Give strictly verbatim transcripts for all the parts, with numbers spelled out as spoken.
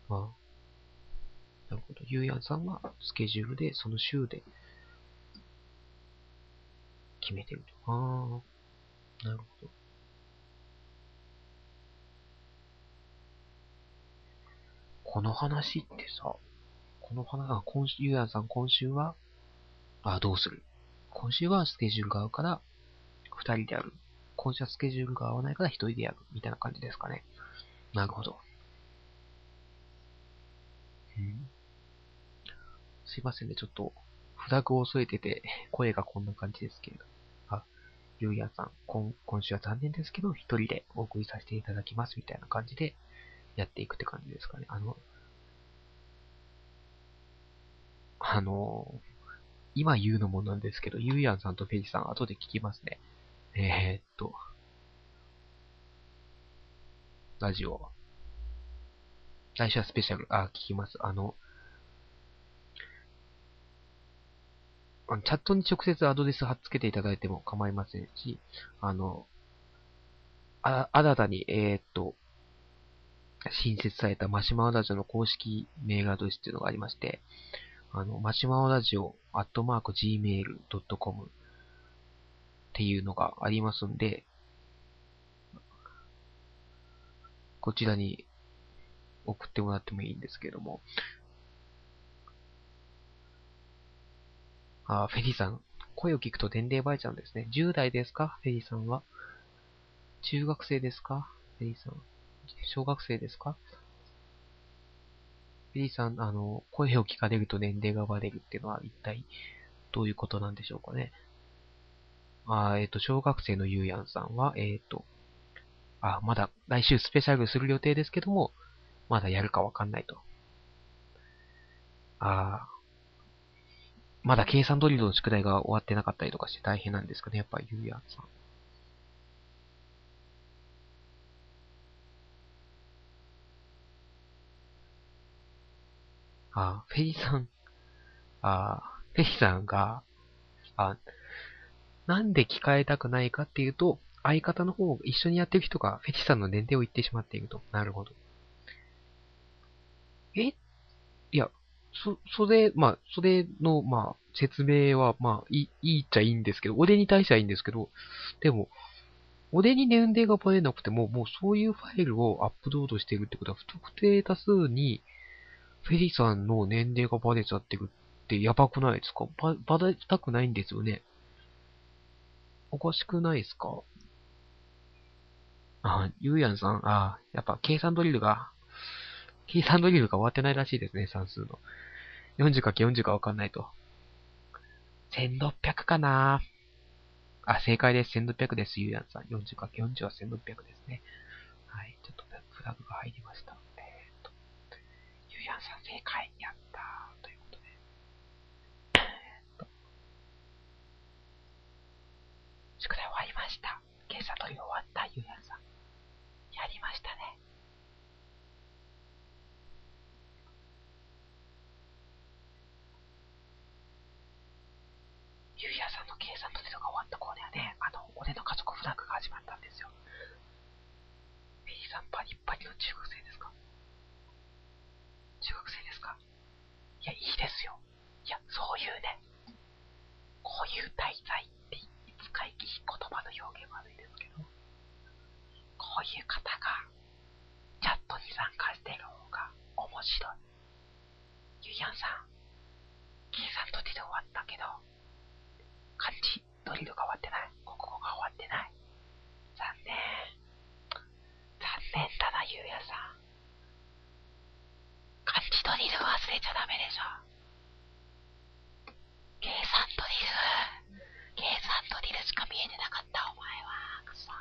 ああ、なるほど。ゆうやんさんはスケジュールで、その週で決めてると。ああ、なるほど。この話ってさ、この話、あ、今週、ゆうやんさん今週は、あ、どうする今週はスケジュールが合うから、二人でやる。今週はスケジュールが合わないから一人でやる。みたいな感じですかね。なるほど。うん、すいませんね、ちょっと、フラグを添えてて、声がこんな感じですけれど。あ、ゆうやさん、今今週は残念ですけど、一人でお送りさせていただきます、みたいな感じでやっていくって感じですかね。あの、あの、今言うのもなんですけど、ゆうやんさんとフェイジさん、後で聞きますね。えー、っと、ラジオ。来週はスペシャル、あ、聞きます。あの、あのチャットに直接アドレス貼っつけていただいても構いませんし、あの、あ、新たに、えーっと、新設されたマシュマロラジオの公式メールアドレスっていうのがありまして、あの、マシュマロラジオアットマーク ジーメールドットコム っていうのがありますんで、こちらに送ってもらってもいいんですけども。あ、フェリーさん、声を聞くと年齢バレちゃうんですね。じゅう代ですかフェリーさんは。中学生ですかフェリーさん。小学生ですかフェリーさん、あの、声を聞かれると年齢がバレるっていうのは一体どういうことなんでしょうかね。あ、えっと、小学生のゆうやんさんは、えっと、あ、まだ来週スペシャルする予定ですけども、まだやるかわかんないと。ああ、まだ計算ドリルの宿題が終わってなかったりとかして大変なんですかね、やっぱゆうやんさん。ああ、フェイさん、ああ、フェイさんが、あ、なんで聞かれたくないかっていうと、相方の方、一緒にやってる人がフェチさんの年齢を言ってしまっていると。なるほど。えいや、そ、それ、まあ、それの、まあ、説明は、まあ、いい、いいっちゃいいんですけど、俺に対してはいいんですけど、でも、俺に年齢がバレなくても、もうそういうファイルをアップロードしてるってことは、不特定多数に、フェリーさんの年齢がバレちゃってるってやばくないですか？バ、バレたくないんですよね。おかしくないですか？あ、ゆうやんさん、あ、やっぱ計算ドリルが、計算ドリルが終わってないらしいですね、算数の。よんじゅうかけるよんじゅう かわかんないと。せんろっぴゃくかな。あ、正解です。せんろっぴゃくです、ゆうやんさん。よんじゅうかけるよんじゅう はせんろっぴゃくですね。はい、ちょっとフラグが入りました。えーと、ゆうやんさん正解。やったー。ということで。宿題終わりました。計算ドリル終わった、ゆうやんさん。やりましたね。ゆうやさんの計算ドリルが終わった頃にはね、あの、俺の家族フラグが始まったんですよ。メリーさんパリッパリの中学生ですか？中学生ですか？いや、いいですよ。いや、そういうね、こういう題材って使い切り言葉の表現悪いですけど、こういう方がチャットに参加してる方が面白い。ゆいやんさん、計算ドリル終わったけど、漢字ドリルが終わってない。国語が終わってない。残念。残念だな、ゆうやさん。漢字ドリル忘れちゃダメでしょ。計算ドリル。計算ドリルしか見えてなかった、お前は。くそ。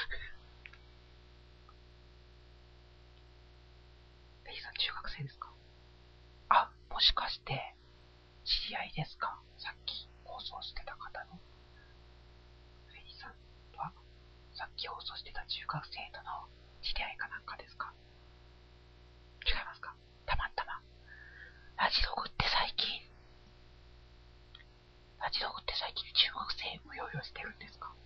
レイさん中学生ですか？あ、もしかして、知り合いですか？さっき放送してた方の。レイさんは、さっき放送してた中学生との知り合いかなんかですか？違いますか？たまたま。ラジログって最近、ラジログって最近中学生うようよしてるんですか？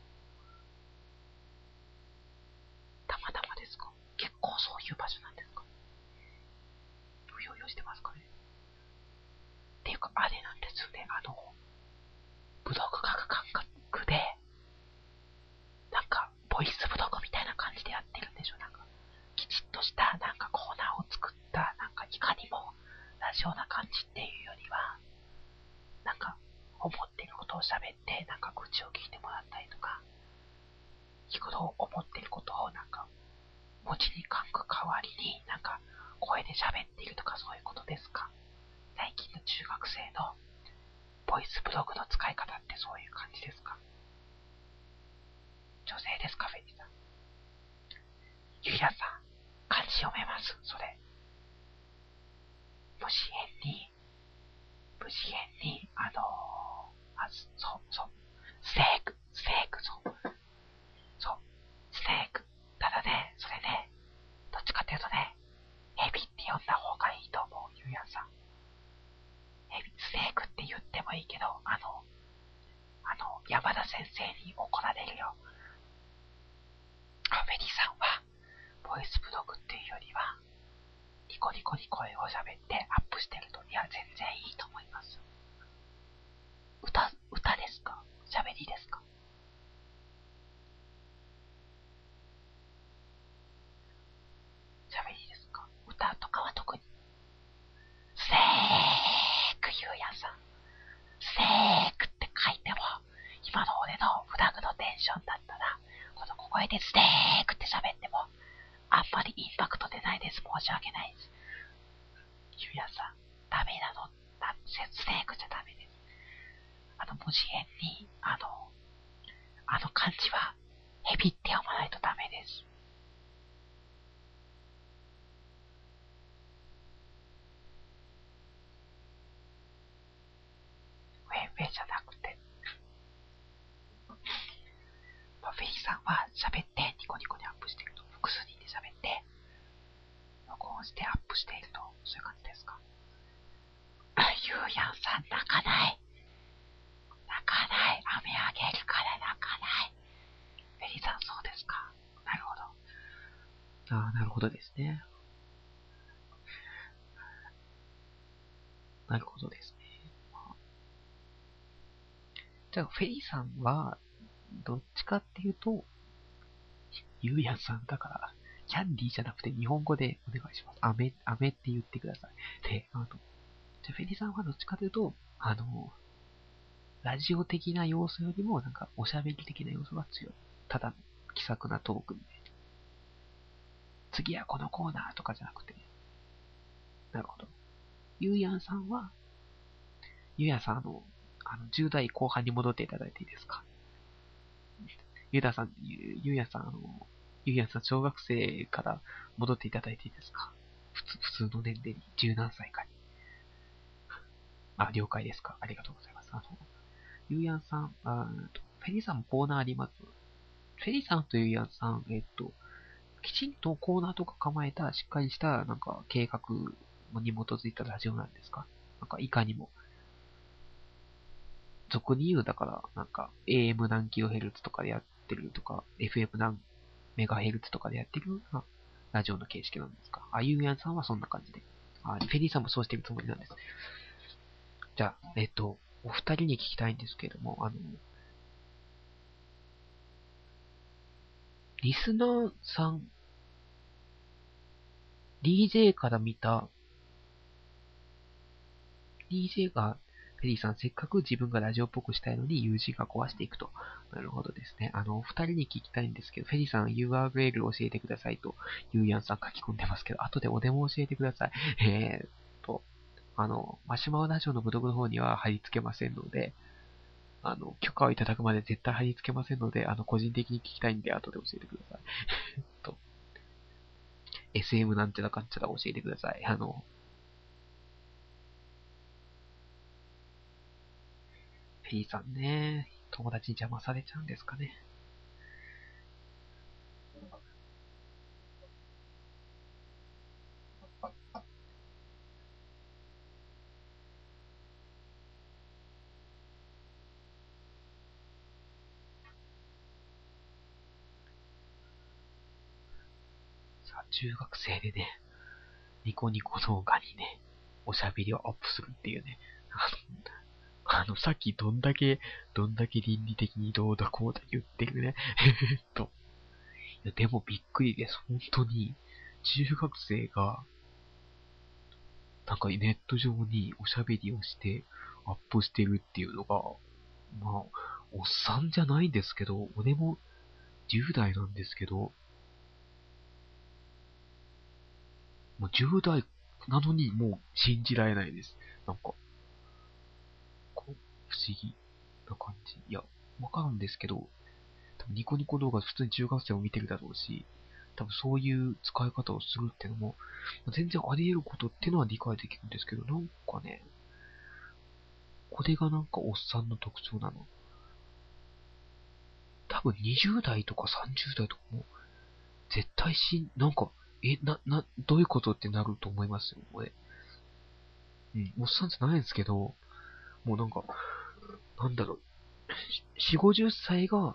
たまたまですか？結構そういう場所なんですか？ してますかね。っていうか、あれなんですよね。あの、ブログ書く感覚で、なんか、ボイスブログみたいな感じでやってるんでしょ。なんか、きちっとした、なんかコーナーを作った、なんか、いかにも、ラジオな感じっていうよりは、なんか、思ってることを喋って、なんか、愚痴を聞いてもらったりとか、日頃思ってることを、なんか、文字に書く代わりに、なんか、声で喋っているとかそういうことですか？最近の中学生のボイスブログの使い方ってそういう感じですか？女性ですか、フェリさん。ゆりやさん、漢字読めます？それ。無次元に、無次元に、あのー、あ、そう、そう、スネーク、スネーク、そう、そう、スネーク。ただね、それね、どっちかっていうとね、ヘビって読んだ方がいいと思う、ゆりやさん。ヘビ、スネークって言ってもいいけど、あの、あの、山田先生に怒られるよ。あ、フェリーさんは、ボイスブログっていうよりは、ニコニコに声を喋ってアップしてると、いや、全然いいと思います。歌、歌ですか？喋りですか？喋りですか？歌とかは特に。スネークゆうやさん。スネークって書いても、今の俺のフラグのテンションだったら、この小声でスネークって喋っても、あんまりインパクト出ないです。申し訳ないです。ゆうやさん、ダメなの。スネークじゃダメです。あの文字辺に、あの、あの漢字は、ヘビって読まないとダメです。ウェイウェイじゃなくて。まあ、フェリーさんは喋ってニコニコにアップしていると、複数人で喋って、録音してアップしていると、そういう感じですか？ゆうやんさん泣かない。泣かない。雨あげるから泣かない。フェリーさんそうですか？なるほど。ああ、なるほどですね。なるほどですね。じゃあ、フェリーさんは、どっちかっていうと、ゆうやんさんだから、キャンディーじゃなくて日本語でお願いします。アメ、アメって言ってください。で、あの、じゃあフェリーさんはどっちかというと、あの、ラジオ的な要素よりも、なんか、おしゃべり的な要素が強い。ただの気さくなトークみたいな。次はこのコーナーとかじゃなくて。なるほど。ゆうやんさんは、ゆうやんさん、あの、あの、じゅう代後半に戻っていただいていいですか？ゆうださん、ゆゆうやんさん、あの、ゆうやんさん、小学生から戻っていただいていいですか？普通、普通の年齢に、十何歳かに。あ、了解ですか？ありがとうございます。あの、ゆうやんさん、あフェリーさんもコーナーあります？フェリーさんとゆうやんさん、えっと、きちんとコーナーとか構えた、しっかりした、なんか、計画に基づいたラジオなんですか？なんか、いかにも。俗に言う、だから、なんか、エーエム 何キロヘルツとかでやってるとか、エフエム 何メガヘルツとかでやってるようなラジオの形式なんですか？あ、ゆうやんさんはそんな感じで。あ、フェリーさんもそうしてるつもりなんです。じゃあ、えっと、お二人に聞きたいんですけれども、あの、リスナーさん、ディージェー から見た、ディージェー が、フェリーさん、せっかく自分がラジオっぽくしたいのに ユージー が壊していくと。なるほどですね。あの、お二人に聞きたいんですけど、フェリーさん ユーアールエル 教えてくださいと、ゆうやんさん書き込んでますけど、後でおでも教えてください。えーっと、あの、マシュマロラジオのブログの方には貼り付けませんので、あの、許可をいただくまで絶対貼り付けませんので、あの、個人的に聞きたいんで、後で教えてください。と、エスエム なんちゃらかんちゃら教えてください。あの、フェリーさんね、友達に邪魔されちゃうんですかね。さあ、中学生でね、ニコニコ動画にね、 おしゃべりをアップするっていうね。あの、あのさっきどんだけ、どんだけ倫理的にどうだこうだ言ってるね。えっと。いや、でもびっくりです。本当に、中学生が、なんかネット上におしゃべりをしてアップしてるっていうのが、まあ、おっさんじゃないんですけど、俺もじゅう代なんですけど、もうじゅう代なのにもう信じられないです。なんか、こう、不思議な感じ。いや、わかるんですけど、多分ニコニコ動画普通に中学生も見てるだろうし、多分そういう使い方をするっていうのも、全然あり得ることっていうのは理解できるんですけど、なんかね、これがなんかおっさんの特徴なの。多分にじゅう代とかさんじゅう代とかも、絶対し、なんか、え、な、な、どういうことってなると思いますよ、これ。うん、おっさんじゃないんですけど、もうなんか、なんだろう、よん、ごじゅっさいが、よ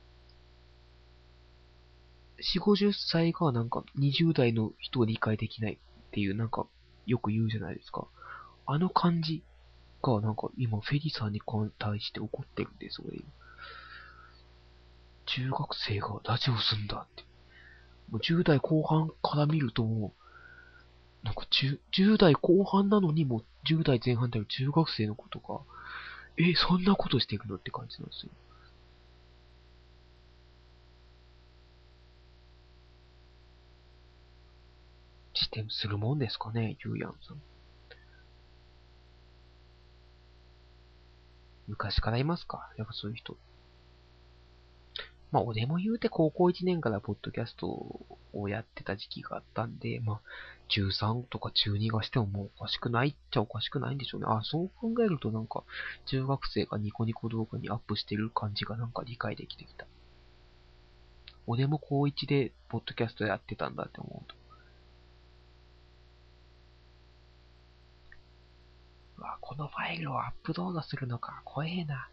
ん、ごじゅっさいがなんかにじゅう代の人を理解できないっていう、なんか、よく言うじゃないですか。あの感じが、なんか今、フェリさんに対して怒ってるんです、俺。中学生がラジオすんだって。もうじゅう代後半から見るともう、なんか 10, じゅう代後半なのにもうじゅう代前半である中学生のことが、え、そんなことしてるのって感じなんですよ。視点するもんですかね、ゆうやんさん。昔からいますかやっぱそういう人。まあ、俺も言うて高校いちねんからポッドキャストをやってた時期があったんで、まあ、じゅうさんとかじゅうにがしてももうおかしくないっちゃおかしくないんでしょうね。あ、そう考えるとなんか、中学生がニコニコ動画にアップしてる感じがなんか理解できてきた。俺も高いちでポッドキャストやってたんだって思うと。うわ、このファイルをアップロードするのか、怖えな。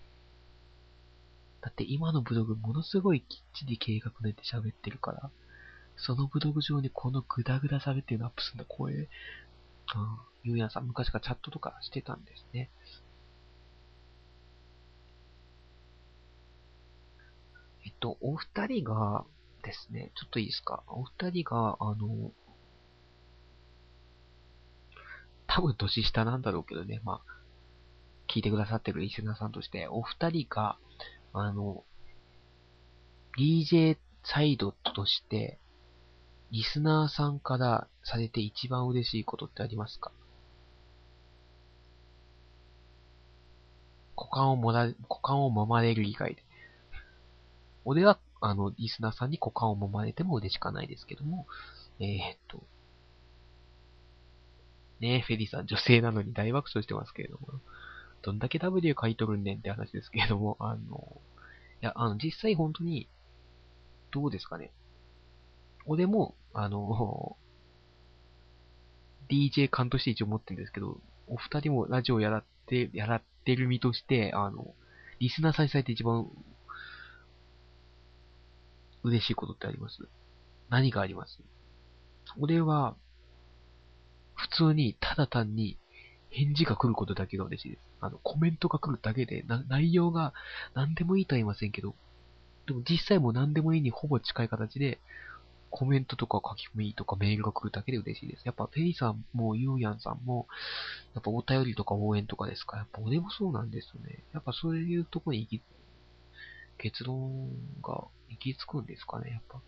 だって今のブログものすごいきっちり計画練って喋ってるから、そのブログ上にこのグダグダ喋ってるのアップするんだ、怖え。うん。ゆうやんさん昔からチャットとかしてたんですね。えっと、お二人がですね、ちょっといいですかお二人が、あの、多分年下なんだろうけどね、まあ、聞いてくださってるリスナーさんとして、お二人が、あの、ディージェー サイドとして、リスナーさんからされて一番嬉しいことってありますか？股間をもら、股間を揉まれる以外で。俺は、あの、リスナーさんに股間を揉まれても嬉しかないですけども、えー、っと、ねえ、フェリーさん女性なのに大爆笑してますけれども、どんだけ ダブリュー 買い取るんねんって話ですけれども、あの、いや、あの、実際本当に、どうですかね。俺も、あの、ディージェー 感として一応持ってるんですけど、お二人もラジオやらって、やらってる身として、あの、リスナーさんにされて一番嬉しいことってあります？何があります？俺は、普通に、ただ単に、返事が来ることだけが嬉しいです。あの、コメントが来るだけで、な、内容が何でもいいとは言いませんけど、でも実際もう何でもいいにほぼ近い形で、コメントとか書き込みとかメールが来るだけで嬉しいです。やっぱペリさんもユーヤンさんも、やっぱお便りとか応援とかですか？やっぱ俺もそうなんですよね。やっぱそういうとこに行き、結論が行き着くんですかね、やっぱ。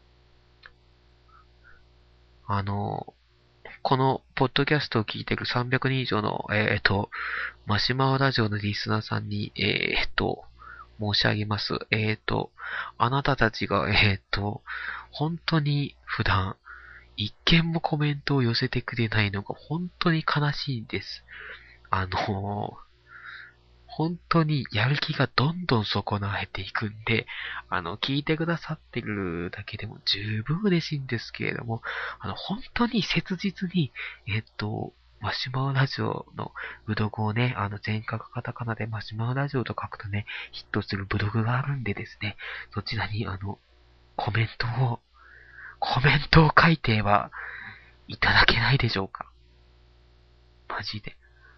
あの、このポッドキャストを聞いてるさんびゃくにん以上の、えっと、マシュマロラジオのリスナーさんに、えっと、申し上げます。えっと、あなたたちが、えっと、本当に普段、一件もコメントを寄せてくれないのが本当に悲しいんです。あの、本当にやる気がどんどん損なわれていくんで、あの、聞いてくださってるだけでも十分嬉しいんですけれども、あの、本当に切実に、えっと、マシュマロラジオのブログをね、あの、全角カタカナでマシュマロラジオと書くとね、ヒットするブログがあるんでですね、そちらにあの、コメントを、コメントを書いてはいただけないでしょうか。 マジで。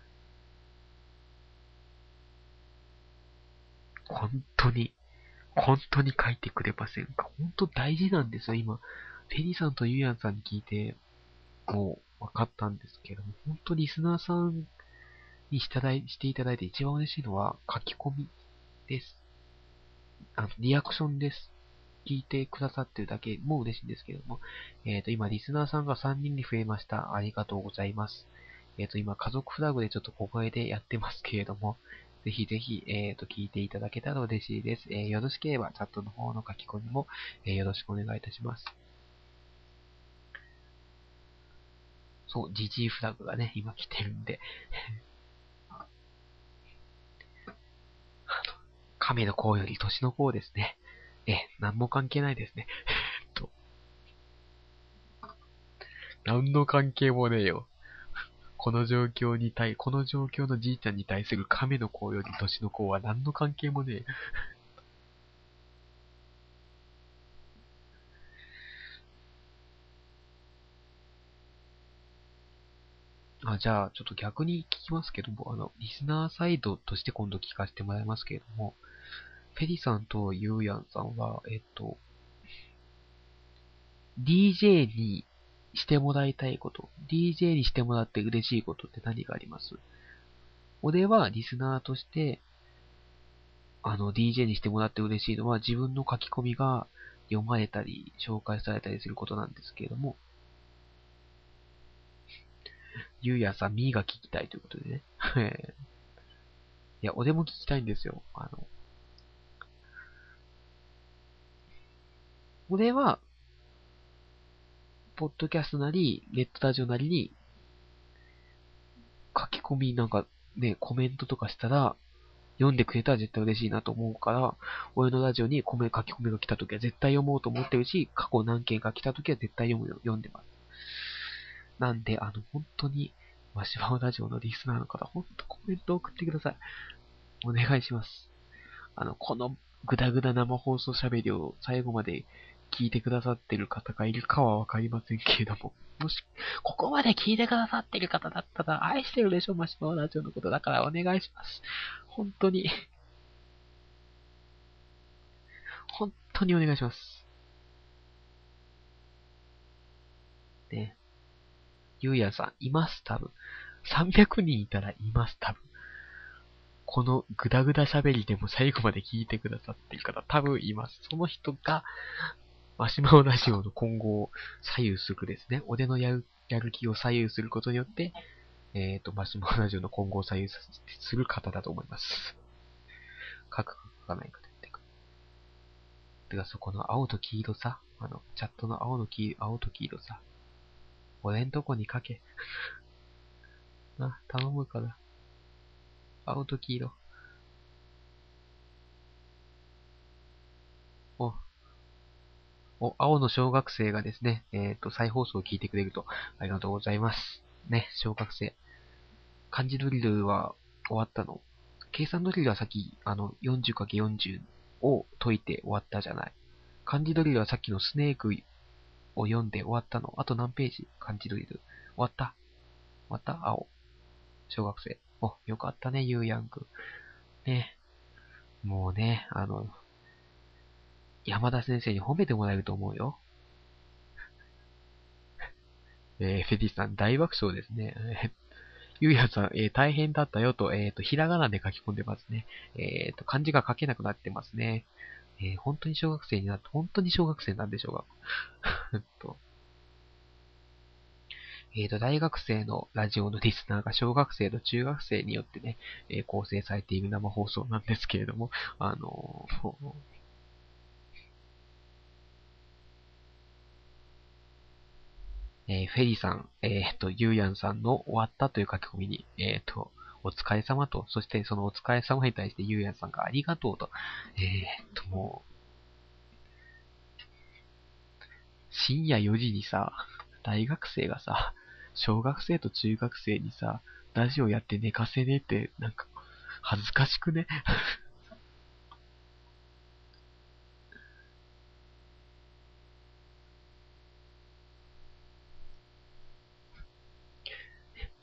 本当に、本当に書いてくれませんか？本当大事なんですよ、今。フェリーさんとユーヤンさんに聞いて、もう分かったんですけども、本当リスナーさんにしていただいしていただいて一番嬉しいのは書き込みです。あの、リアクションです。聞いてくださってるだけも嬉しいんですけども、えっ、と、今、リスナーさんがさんにんに増えました。ありがとうございます。えっ、と、今、家族フラグでちょっと小声でやってますけれども、ぜひぜひ、えっ、と、聞いていただけたら嬉しいです。えーよろしければ、チャットの方の書き込みも、えーよろしくお願いいたします。そう、ジジイフラグがね、今来てるんで、亀の甲より年の甲ですね。え、何も関係ないですね。と、何の関係もねえよ。この状況に対、この状況のじいちゃんに対する亀の甲より年の甲は何の関係もねえ。あ、じゃあ、ちょっと逆に聞きますけども、あの、リスナーサイドとして今度聞かせてもらいますけれども、フェリさんとユーヤンさんは、えっと、ディージェー にしてもらいたいこと、ディージェー にしてもらって嬉しいことって何があります？俺はリスナーとして、あの、ディージェー にしてもらって嬉しいのは自分の書き込みが読まれたり、紹介されたりすることなんですけれども、ゆうやさん、みーが聞きたいということでね。いや、俺も聞きたいんですよ。あの、俺は、ポッドキャストなり、ネットラジオなりに、書き込みなんかね、コメントとかしたら、読んでくれたら絶対嬉しいなと思うから、俺のラジオにコメ書き込みが来た時は絶対読もうと思ってるし、過去何件か来た時は絶対読むよ、読んでます。なんで、あの、本当に、マシュマロラジオのリスナーの方、本当コメント送ってください。お願いします。あの、このグダグダ生放送喋りを最後まで聞いてくださってる方がいるかはわかりませんけれども、もし、ここまで聞いてくださってる方だったら愛してるでしょ、マシュマロラジオのことだからお願いします。本当に、本当にお願いします。ね。ゆうやさん、います、多分。さんびゃくにんいたらいます、多分。このグダグダ喋りでも最後まで聞いてくださってる方多分います。その人が、マシュマロラジオの今後を左右するですね。俺のやる、やる気を左右することによって、えっ、と、マシュマロラジオの今後を左右する方だと思います。書くか書かないかでってく。てか、そこの青と黄色さ、あの、チャットの青の黄、青と黄色さ、俺んとこに書け。な、頼むから。青と黄色。お、お、青の小学生がですね、えっ、と、再放送を聞いてくれると、ありがとうございます。ね、小学生。漢字ドリルは終わったの？計算ドリルはさっき、あの、よんじゅうかけるよんじゅう を解いて終わったじゃない。漢字ドリルはさっきのスネークを読んで終わったの？あと何ページ？漢字ドリル。終わった？終わった？青。小学生。お、よかったね、ゆうやんく。ね。もうね、あの、山田先生に褒めてもらえると思うよ。えー、フェディさん、大爆笑ですね。ゆうやさん、えー、大変だったよと、えっ、と、ひらがなで書き込んでますね。えっ、と、漢字が書けなくなってますね。えー、本当に小学生になって、本当に小学生なんでしょうか。えっと、えっと、大学生のラジオのリスナーが小学生と中学生によってね、えー構成されている生放送なんですけれども、あのーえーフェリーさん、えっと、ゆうやんさんの終わったという書き込みに、えっと、お疲れ様と、そしてそのお疲れ様に対してゆうやんさんがありがとうと、えっと、もう、深夜よじにさ、大学生がさ、小学生と中学生にさ、ラジオやって寝かせねえって、なんか、恥ずかしくね？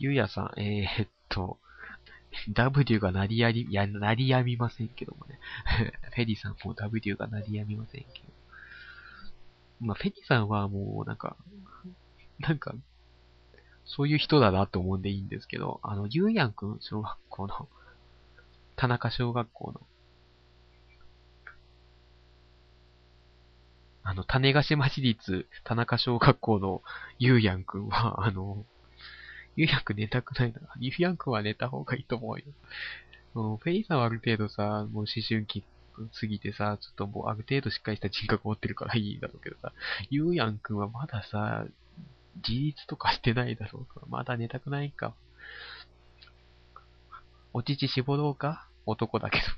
ゆうやさん、えー、っと、ダブリュー が鳴りやり、いや、鳴りやみませんけどもね。フェリーさんも ダブリュー が鳴りやみませんけど。まあ、フェリーさんはもう、なんか、なんか、そういう人だなと思うんでいいんですけど、あの、ゆうやんくん小学校の、田中小学校の、あの、種子島市立田中小学校のゆうやんくんは、あの、ゆうやんくん寝たくないな。ゆうやんくんは寝た方がいいと思うよ。もうフェリーさんはある程度さ、もう思春期過ぎてさ、ちょっともうある程度しっかりした人格持ってるからいいんだろうけどさ、ゆうやんくんはまださ、自立とかしてないだろうから、まだ寝たくないか。お乳絞ろうか男だけど。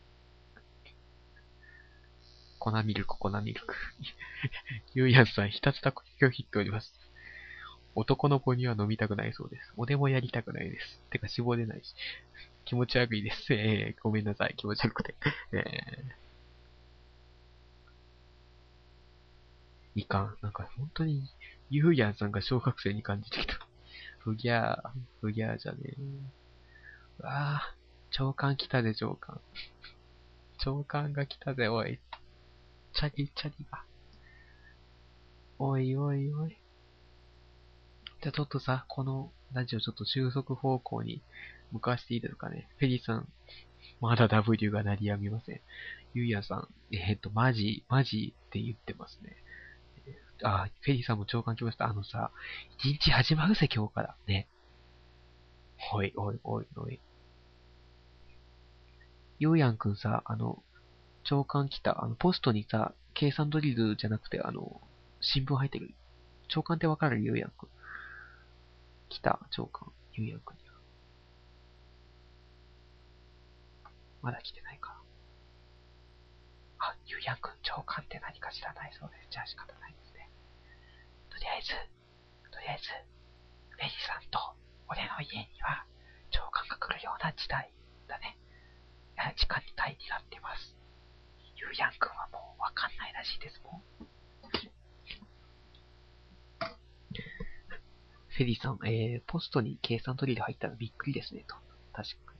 粉ミルク、粉ミルク。ゆうやんさん、ひたすら拒否っております。男の子には飲みたくないそうです。俺もやりたくないです。てか、絞れないし。気持ち悪いです。えー、ごめんなさい。気持ち悪くて。えー、いかん。なんか、本当に、ゆうやんさんが小学生に感じてきた。ふぎゃー、ふぎゃーじゃねえ。うわー、長官来たぜ、長官。長官が来たぜ、おい。チャリチャリが。おいおいおい。じゃあちょっとさ、このラジオちょっと収束方向に向かしていいですかね。フェリーさん、まだ ダブリュー が鳴りやみません。ゆうやさん、えっ、と、マジ、マジって言ってますね。あ、フェリーさんも長官来ました。あのさ、一日始まるぜ、今日から。ね。おいおいおいおい。ゆうやんくんさ、あの、長官来た。あの、ポストにさ、計算ドリルじゃなくて、あの、新聞入ってる。長官ってわかるゆうやんくん。来た、長官。ゆうやんくんには。まだ来てないか。あ、ゆうやんくん、長官って何か知らないそうです。じゃあ仕方ないですね。とりあえず、とりあえず、レイさんと俺の家には長官が来るような時代だね。時間に帯になってます。ゆうやんくんはもうわかんないらしいですもん。フェリーさん、えー、ポストに計算ドリル入ったらびっくりですね、と。確か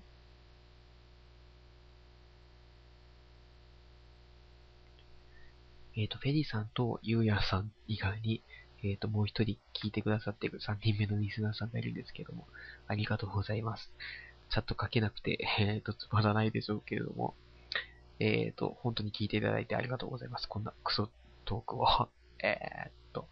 に。えっ、ー、と、フェリーさんとゆうやんさん以外に、えっ、ー、と、もう一人聞いてくださっているさんにんめのリスナーさんがいるんですけども、ありがとうございます。チャット書けなくて、えっ、ー、と、つまらないでしょうけれども、えっ、ー、と、本当に聞いていただいてありがとうございます。こんなクソトークを。えーっと、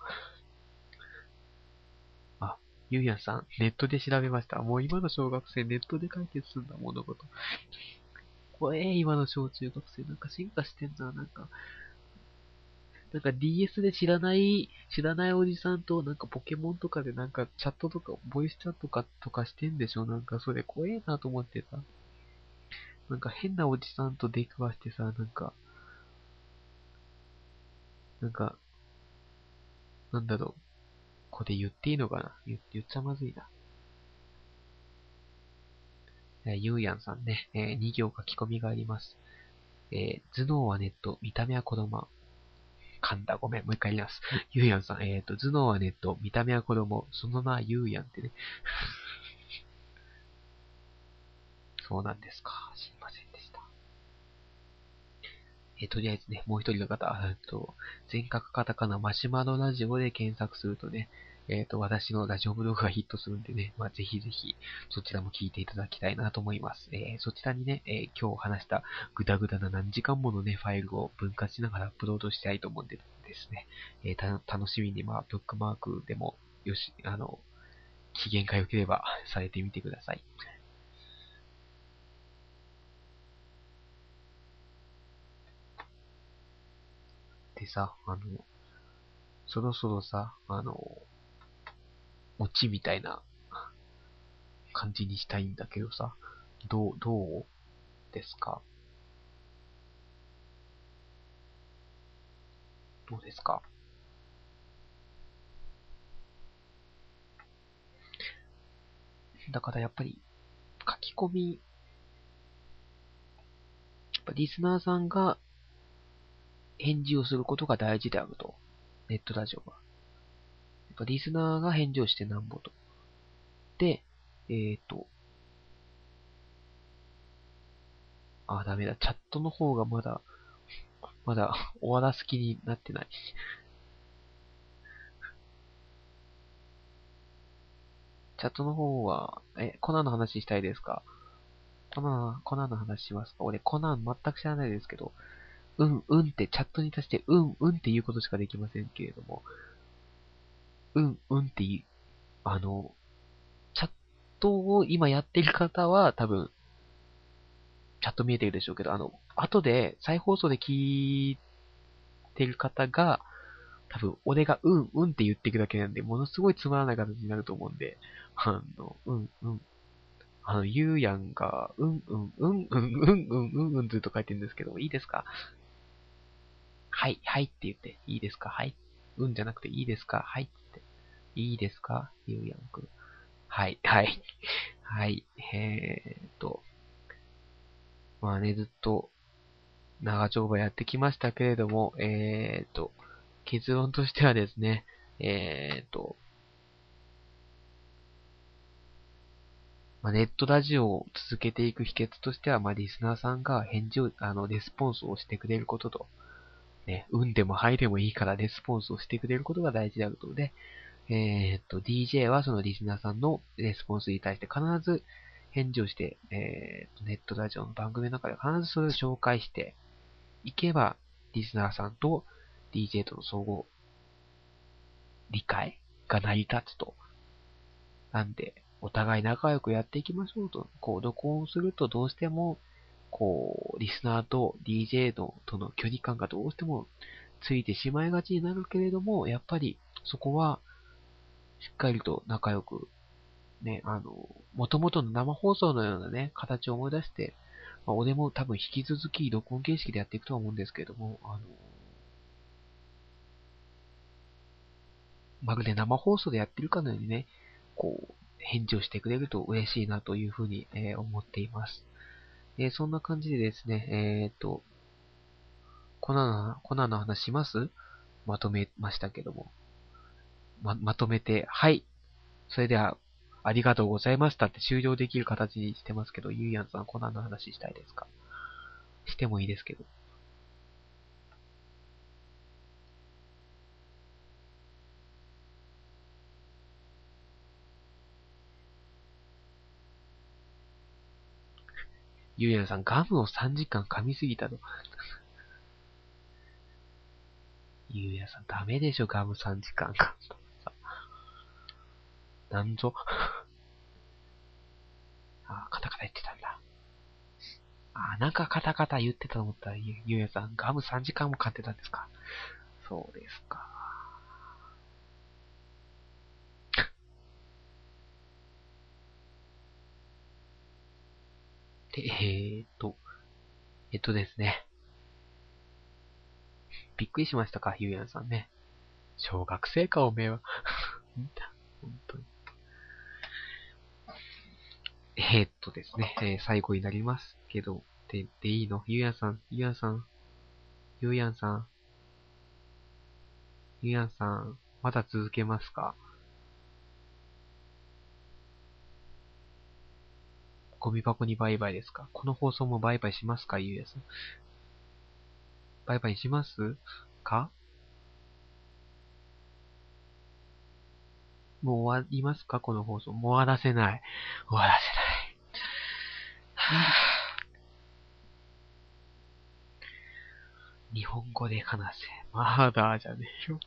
あ、ゆうやんさん、ネットで調べました。もう今の小学生、ネットで解決するんだ、物事。怖え、今の小中学生。なんか進化してんな、なんか。なんか ディーエス で知らない、知らないおじさんと、なんかポケモンとかでなんかチャットとか、ボイスチャットとかとかしてんでしょなんかそれ怖えなと思ってさ。なんか変なおじさんと出くわしてさ、なんか、なんか、なんだろう。これ言っていいのかな言、言っちゃまずいな。えーゆうやんさんね、えー、に行書き込みがあります。えー頭脳はネット、見た目は子供。噛んだ、ごめん、もう一回言います。ゆうやんさん、えっ、と、頭脳はネット、見た目は子供、その名はゆうやんってね。そうなんですか。知りませんでした。えーとりあえずね、もう一人の方、えっと、全角カタカナマシュマロラジオで検索するとね、えっ、と、私のラジオブログがヒットするんでね、まあ、ぜひぜひ、そちらも聞いていただきたいなと思います。えーそちらにね、えー今日話したぐだぐだな何時間ものね、ファイルを分割しながらアップロードしたいと思うんでですね、えーた楽しみに、まあ、ブックマークでも、よし、あの、機嫌が良ければされてみてください。でさ、あの、そろそろさ、あの、オチみたいな感じにしたいんだけどさ、どう、どうですか？どうですか？だからやっぱり書き込み、やっぱリスナーさんが返事をすることが大事であると。ネットラジオは。やっぱリスナーが返事をしてなんぼと。で、 えーと、あ、ダメだ。チャットの方がまだ、まだ終わらす気になってない。チャットの方は、え、コナンの話したいですか？コナン、コナンの話しますか？俺、コナン全く知らないですけど、うん、うんってチャットに対して、うん、うんっていうことしかできませんけれども、うん、うんっていう、あの、チャットを今やってる方は多分、チャット見えてるでしょうけど、あの、後で再放送で聞いてる方が、多分、俺がうん、うんって言ってるだけなんで、ものすごいつまらない形になると思うんで、あの、うん、うん。あの、ゆうやんが、うん、うん、うん、うん、うん、うん、うん、うんずっと書いてるんですけど、いいですか？はい、はいって言って、いいですか？はい。うんじゃなくて、いいですか？はいって。いいですか？ゆうやんくん。はい、はい、はい、えーっと、まあね、ずっと、長丁場やってきましたけれども、えーっと、結論としてはですね、えーっと、まあ、ネットラジオを続けていく秘訣としては、まあ、リスナーさんが返事を、あの、レスポンスをしてくれることと、ね、運でもはいでもいいからレスポンスをしてくれることが大事であるので、えーっと、ディージェー はそのリスナーさんのレスポンスに対して必ず返事をして、えーっと、ネットラジオの番組の中で必ずそれを紹介していけば、リスナーさんと ディージェー との相互理解が成り立つと。なんで、お互い仲良くやっていきましょうと。こう、録音するとどうしても、こう、リスナーと ディージェー のとの距離感がどうしてもついてしまいがちになるけれども、やっぱりそこはしっかりと仲良く、ね、あの、元々の生放送のようなね、形を思い出して、まあ、俺も多分引き続き録音形式でやっていくとは思うんですけれども、あの、まるで生放送でやってるかのようにね、こう、返事をしてくれると嬉しいなというふうに、えー思っています。えーそんな感じでですね、えーっと、コナン、コナンの話します？まとめましたけども。ま、まとめて、はい。それでは、ありがとうございましたって終了できる形にしてますけど、ゆうやんさんコナンの話したいですか？してもいいですけど。ゆうやんさん、ガムをさんじかん噛みすぎたと。ゆうやんさん、ダメでしょ、ガムさんじかん噛むと。なんぞ。あ、カタカタ言ってたんだ。あ、なんかカタカタ言ってたと思ったら、ゆゆうやさん、ガムさんじかんも買ってたんですか？そうですか。で、えーっと、えっとですね。びっくりしましたか、ゆうやんさんね。小学生か、おめえは。本当に。えーっとですね、えー最後になりますけど、で、でいいの？ゆうやんさん、ゆうやんさん、ゆうやんさん、ゆうやんさん、まだ続けますか？ゴミ箱にバイバイですか？この放送もバイバイしますか？ゆうやさん。バイバイしますか？もう終わりますか？この放送。もう終わらせない。終わらせない。はぁ日本語で話せ。まだじゃねえよ。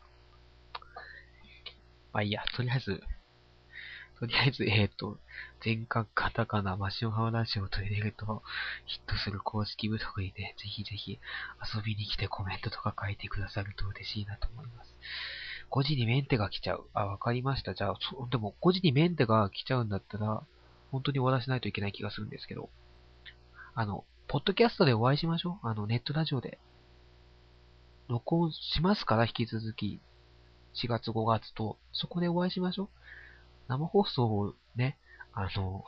まあいいや、とりあえず、とりあえず、えっ、と、全角カタカナマシュマロラジオと入れるとヒットする公式ブログにね、ぜひぜひ遊びに来てコメントとか書いてくださると嬉しいなと思います。ごじにメンテが来ちゃう。あ、わかりました。じゃあ、そでもごじにメンテが来ちゃうんだったら、本当に終わらせないといけない気がするんですけど、あの、ポッドキャストでお会いしましょう。あの、ネットラジオで。録音しますから、引き続き。しがつごがつと、そこでお会いしましょう。生放送をね、あの、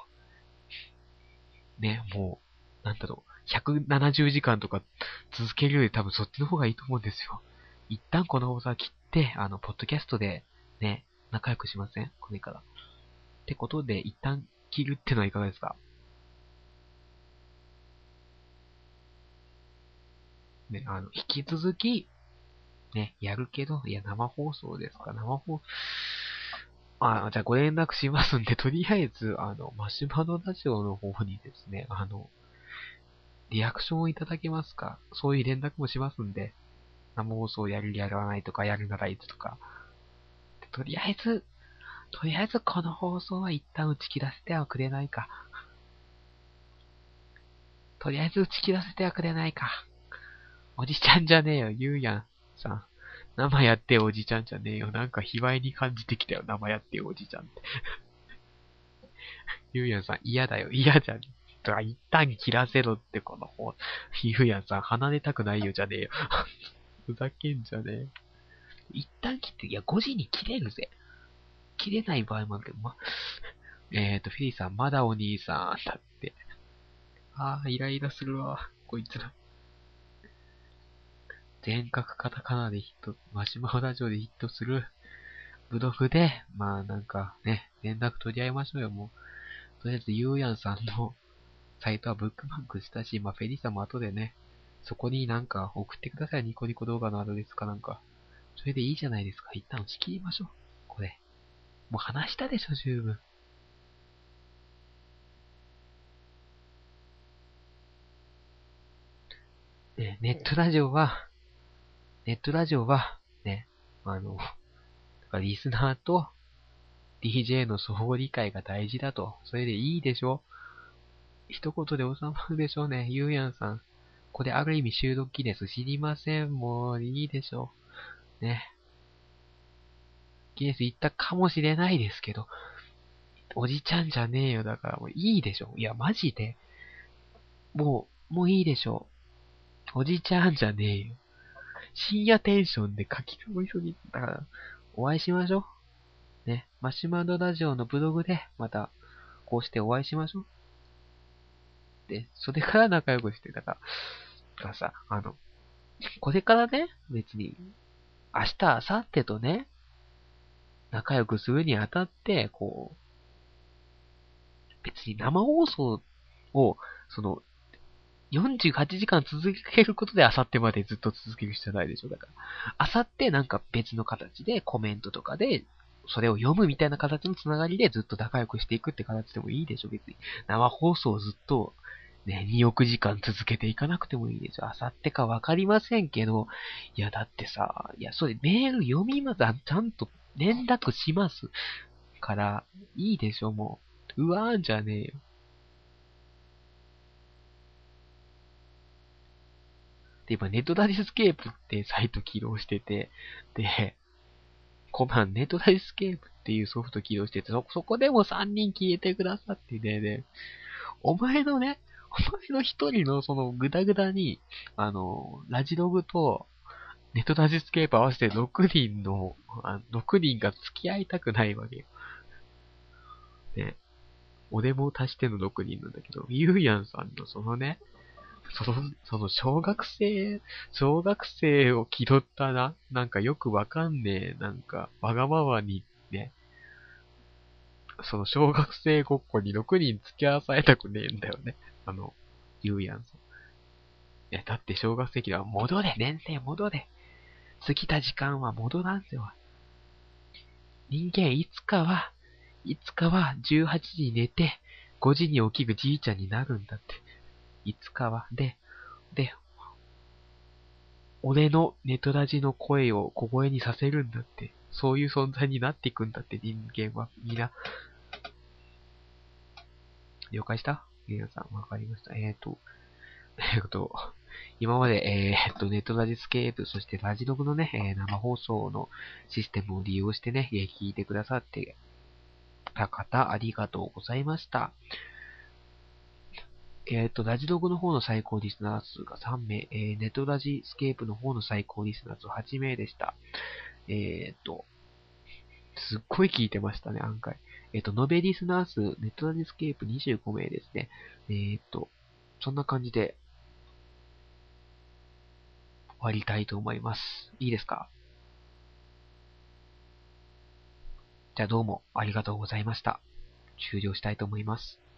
ね、もう、なんだろう、ひゃくななじゅうじかんとか続けるより多分そっちの方がいいと思うんですよ。一旦この放送は切って、あの、ポッドキャストでね、仲良くしません？これから。ってことで、一旦切るってのはいかがですか？ね、あの、引き続き、ね、やるけど、いや、生放送ですか？生放、あ、じゃあご連絡しますんで、とりあえず、あの、マシュマロラジオの方にですね、あの、リアクションをいただけますか？そういう連絡もしますんで、生放送やるやらないとか、やるならいつとか。とりあえず、とりあえずこの放送は一旦打ち切らせてはくれないか。とりあえず打ち切らせてはくれないか。おじちゃんじゃねえよ、ゆうやんさん。生やっておじちゃんじゃねえよ。なんか卑猥に感じてきたよ、生やっておじちゃんって。ゆうやんさん、嫌だよ、嫌じゃん。とか一旦切らせろってこの方。ゆうやんさん、離れたくないよじゃねえよ。ふざけんじゃねえ。一旦切って、いや、ごじに切れるぜ。切れない場合もあるけど、ま、えーと、フィリーさん、まだお兄さん、だって。あー、イライラするわ、こいつら。全角カタカナでヒット、マシュマロラジオでヒットするブログで、まあなんかね、連絡取り合いましょうよ、もう。とりあえず、ゆうやんさんのサイトはブックマークしたし、まあフェリーさんも後でね、そこになんか送ってください、ニコニコ動画のアドレスかなんか。それでいいじゃないですか。一旦打ち切りましょう。これ。もう話したでしょ、十分。ね、ネットラジオは、ネットラジオは、ね、あの、リスナーと ディージェー の相互理解が大事だと。それでいいでしょ？一言で収まるでしょうね、ゆうやんさん。これある意味収録機です。知りません。もういいでしょう。ね。ギネス言ったかもしれないですけど、おじちゃんじゃねえよ。だからもういいでしょ。いや、マジで。もう、もういいでしょう。おじちゃんじゃねえよ。深夜テンションで書き込みすぎ。だから、お会いしましょう。ね。マシュマロラジオのブログで、また、こうしてお会いしましょう。で、それから仲良くして、だから、だからさ、あの、これからね、別に、明日、明後日とね、仲良くするにあたって、こう、別に生放送を、その、よんじゅうはちじかん続けることで、あさってまでずっと続ける必要ないでしょ。だから、あさってなんか別の形でコメントとかで、それを読むみたいな形のつながりでずっと仲良くしていくって形でもいいでしょ、別に。生放送をずっと、ね、におくじかん続けていかなくてもいいでしょ。あさってかわかりませんけど、いや、だってさ、いや、それメール読みます。ちゃんと連絡しますから、いいでしょ、もう。うわーんじゃねえよ。で、今、ネットラジスケープってサイト起動してて、で、コマンネットラジスケープっていうソフト起動してて、そ、そこでもさんにん消えてくださってね、で、お前のね、お前の一人のそのグダグダに、あの、ラジログとネットラジスケープ合わせてろくにんの、あろくにんが付き合いたくないわけよ。ね。俺も足してのろくにんなんだけど、ゆうやんさんのそのね、その、その小学生、小学生を気取ったな、なんかよくわかんねえ、なんか、わがままにね、その小学生ごっこにろくにん付き合わされたくねえんだよね。あの、ゆうやんさん。いや、だって小学生期は戻れ、年齢戻れ。過ぎた時間は戻らんぜよ。人間いつかは、いつかはじゅうはちじに寝て、ごじに起きるじいちゃんになるんだって。いつかは。で、で、俺のネトラジの声を小声にさせるんだって。そういう存在になっていくんだって、人間は。みんな。了解した？皆さん、わかりました。えーと、えーと、今まで、えーと、ネットラジスケープ、そしてラジログのね、えー生放送のシステムを利用してね、えー聞いてくださってた方、ありがとうございました。えっ、と、ラジログの方の最高リスナー数がさんめい、えー、ネットラジスケープの方の最高リスナー数はちめいでした。えっ、と、すっごい聞いてましたね、案外。えっ、と、延べリスナー数、ネットラジスケープにじゅうごめいですね。えっ、と、そんな感じで終わりたいと思います。いいですか？じゃあどうもありがとうございました。 終了したいと思います。